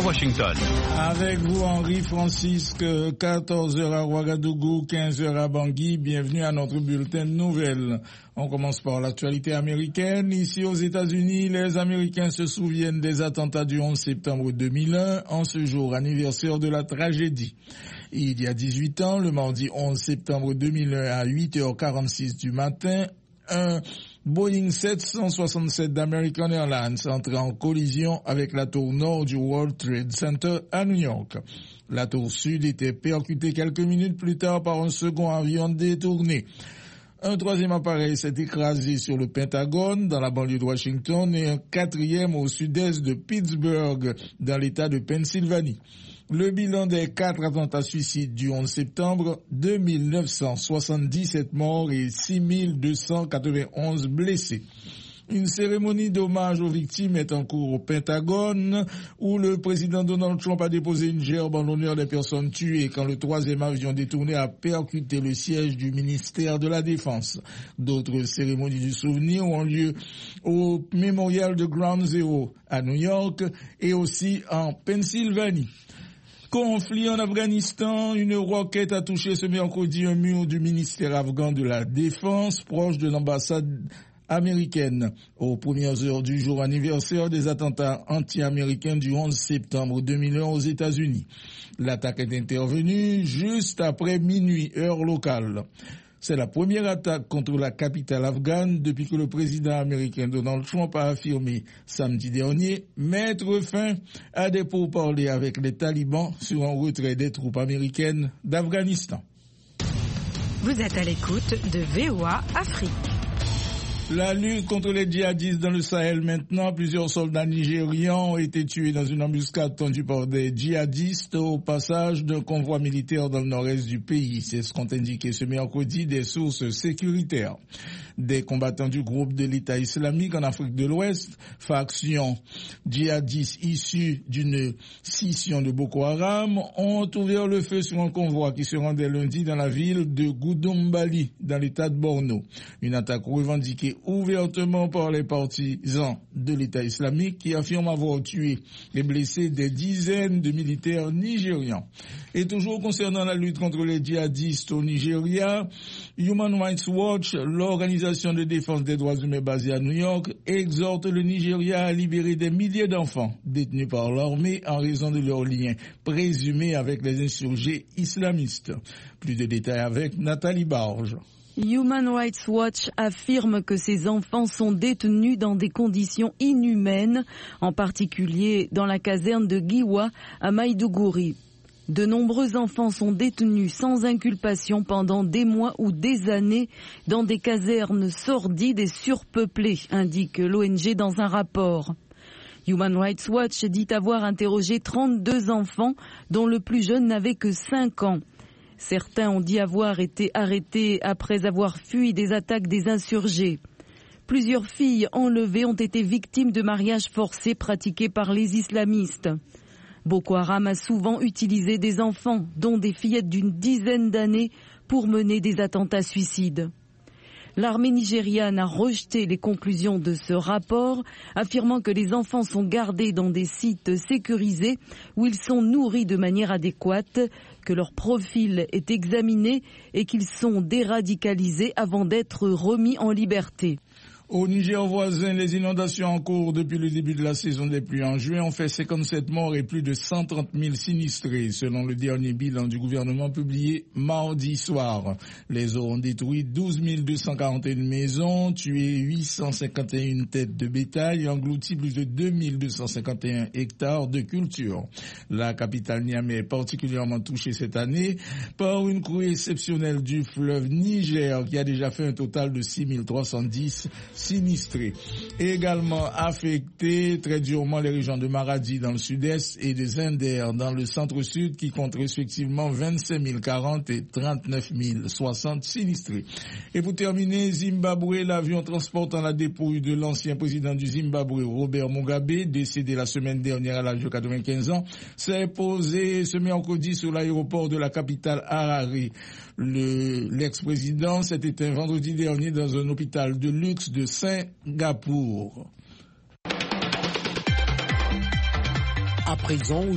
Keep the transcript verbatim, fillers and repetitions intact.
Washington. Avec vous, Henri Francisque, quatorze heures à Ouagadougou, quinze heures à Bangui. Bienvenue à notre bulletin de nouvelles. On commence par l'actualité américaine. Ici aux États-Unis, les Américains se souviennent des attentats du onze septembre deux mille un, en ce jour anniversaire de la tragédie. Il y a dix-huit ans, le mardi onze septembre deux mille un à huit heures quarante-six du matin, un Boeing sept cent soixante-sept d'American Airlines entrait en collision avec la tour nord du World Trade Center à New York. La tour sud était percutée quelques minutes plus tard par un second avion détourné. Un troisième appareil s'est écrasé sur le Pentagone dans la banlieue de Washington et un quatrième au sud-est de Pittsburgh dans l'État de Pennsylvanie. Le bilan des quatre attentats suicides du onze septembre, deux mille neuf cent soixante-dix-sept morts et six mille deux cent quatre-vingt-onze blessés. Une cérémonie d'hommage aux victimes est en cours au Pentagone, où le président Donald Trump a déposé une gerbe en l'honneur des personnes tuées quand le troisième avion détourné a percuté le siège du ministère de la Défense. D'autres cérémonies du souvenir ont lieu au mémorial de Ground Zero à New York et aussi en Pennsylvanie. Conflit en Afghanistan, une roquette a touché ce mercredi un mur du ministère afghan de la Défense, proche de l'ambassade américaine, aux premières heures du jour anniversaire des attentats anti-américains du onze septembre deux mille un aux États-Unis. L'attaque est intervenue juste après minuit, heure locale. C'est la première attaque contre la capitale afghane depuis que le président américain Donald Trump a affirmé samedi dernier mettre fin à des pourparlers avec les talibans sur un retrait des troupes américaines d'Afghanistan. Vous êtes à l'écoute de V O A Afrique. La lutte contre les djihadistes dans le Sahel maintenant. Plusieurs soldats nigérians ont été tués dans une embuscade tendue par des djihadistes au passage d'un convoi militaire dans le nord-est du pays. C'est ce qu'ont indiqué ce mercredi des sources sécuritaires. Des combattants du groupe de l'État islamique en Afrique de l'Ouest, faction djihadiste issue d'une scission de Boko Haram, ont ouvert le feu sur un convoi qui se rendait lundi dans la ville de Goudombali, dans l'État de Borno. Une attaque revendiquée ouvertement par les partisans de l'État islamique qui affirment avoir tué et blessé des dizaines de militaires nigérians. Et toujours concernant la lutte contre les djihadistes au Nigeria, Human Rights Watch, l'organisation de défense des droits humains basée à New York, exhorte le Nigeria à libérer des milliers d'enfants détenus par l'armée en raison de leurs liens présumés avec les insurgés islamistes. Plus de détails avec Nathalie Barge. Human Rights Watch affirme que ces enfants sont détenus dans des conditions inhumaines, en particulier dans la caserne de Giwa à Maïdougouri. De nombreux enfants sont détenus sans inculpation pendant des mois ou des années dans des casernes sordides et surpeuplées, indique l'O N G dans un rapport. Human Rights Watch dit avoir interrogé trente-deux enfants dont le plus jeune n'avait que cinq ans. Certains ont dit avoir été arrêtés après avoir fui des attaques des insurgés. Plusieurs filles enlevées ont été victimes de mariages forcés pratiqués par les islamistes. Boko Haram a souvent utilisé des enfants, dont des fillettes d'une dizaine d'années, pour mener des attentats suicides. L'armée nigériane a rejeté les conclusions de ce rapport, affirmant que les enfants sont gardés dans des sites sécurisés où ils sont nourris de manière adéquate, que leur profil est examiné et qu'ils sont déradicalisés avant d'être remis en liberté. Au Niger voisin, les inondations en cours depuis le début de la saison des pluies en juin ont fait cinquante-sept morts et plus de cent trente mille sinistrés, selon le dernier bilan du gouvernement publié mardi soir. Les eaux ont détruit douze mille deux cent quarante et une maisons, tué huit cent cinquante et une têtes de bétail et englouti plus de deux mille deux cent cinquante et un hectares de culture. La capitale Niamey est particulièrement touchée cette année par une crue exceptionnelle du fleuve Niger qui a déjà fait un total de six mille trois cent dix sinistrés. Également affecté très durement les régions de Maradi dans le sud-est et de Zinder dans le centre-sud qui comptent respectivement vingt-cinq mille quarante et trente-neuf mille soixante sinistrés. Et pour terminer, Zimbabwe, l'avion transportant la dépouille de l'ancien président du Zimbabwe, Robert Mugabe, décédé la semaine dernière à l'âge de quatre-vingt-quinze ans, s'est posé ce mercredi sur l'aéroport de la capitale Harare. Le, l'ex-président s'est éteint vendredi dernier dans un hôpital de luxe de Singapour. À présent,